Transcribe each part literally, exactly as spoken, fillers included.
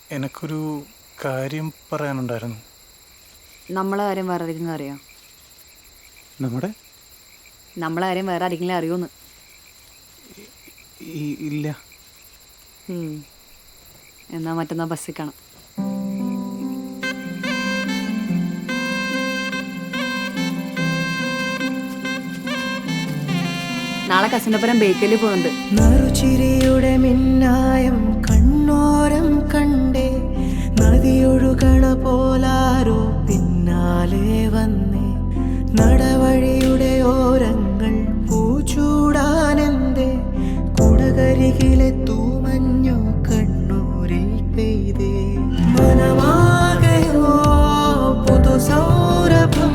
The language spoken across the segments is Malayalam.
എനിക്കൊരു കാര്യം പറയാനുണ്ടായിരുന്നു. നമ്മളെ കാര്യം വേറെ ആരെങ്കിലും അറിയാം? നമ്മുടെ നമ്മളെ കാര്യം വേറെ ആരെങ്കിലും അറിയോന്ന്? ഇല്ല. എന്നാ മറ്റന്നാ ബസ്സിൽ കാണാം. നാളെ കസിനപ്പുരം ബേക്കലിൽ പോകുന്നുണ്ട്. നറുചിരിയുടെ മിന്നായം കണ്ണോരം കണ്ടേ, നദിയൊഴുകണ പോലാരോ പിന്നാലെ വന്നേ, നടവഴിയുടെ ഓരങ്ങൾ പൂച്ചൂടാനെന്തേ, കുടകരികിലെ തൂമഞ്ഞോ കണ്ണൂരിൽ പെയ്തേ, മനമാകയോ പുതുസൗരഭം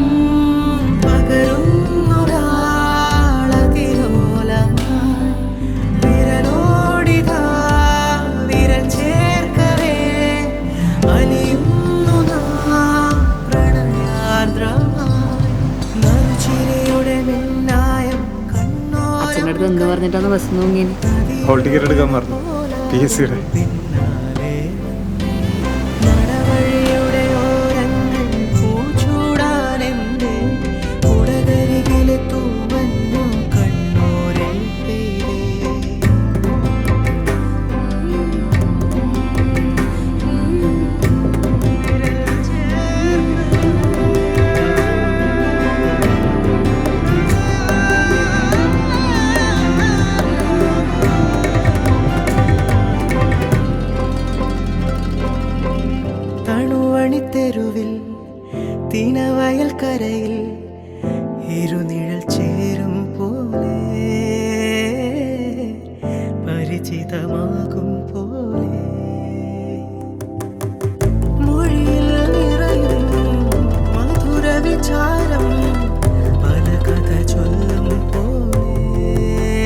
അച്ഛനടുത്ത് എന്ത് പറഞ്ഞിട്ടാണ് ബസ് നോങ്ങിയത്? ഹോൾ ടിക്കറ്റ് എടുക്കാൻ പറഞ്ഞു. പി എസ് സിയുടെ. തെരുവിൽ തിനവയൽ കരയിൽ ഇരുനിഴൽ ചേരും പോലെ, പരിചിതമാകും പോലെ, മൊഴിയിൽ നിറയും മധുര വിചാരം, പല കഥ ചൊല്ലും പോലെ,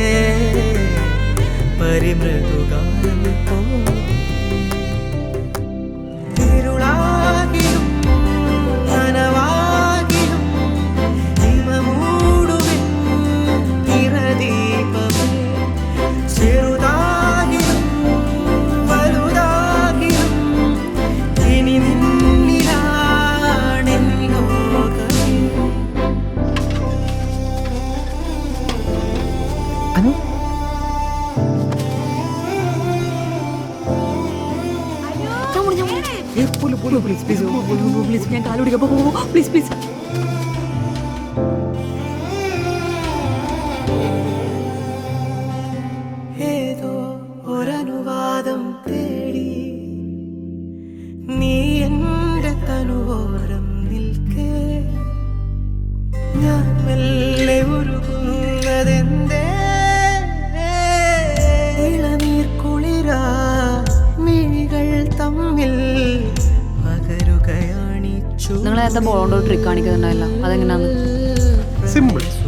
പരിമൃദുഗാനം പോലെ, പ്ലീസ് പ്ലീസ് പ്ലീസ് ഞാൻ കാലുപിടിക്കാം. Please please. ഏതോ ഒരനുവാദം തേടി നീ എൻ്റെ തനുവോരം നിൽക്കേ, ഞാൻ മെല്ലെ ഉരുകുന്നതെന്തേ, ഇളനീർ കുളിരാ മിഴികൾ തമ്മിൽ പകരുകയാണിച്ചു. നിങ്ങൾ നേരത്തെ ബോളോണ്ട് ട്രിക്ക് കാണിക്കുന്നുണ്ടായില്ല, അതെങ്ങനെയാന്ന്? സിമ്പിൾ.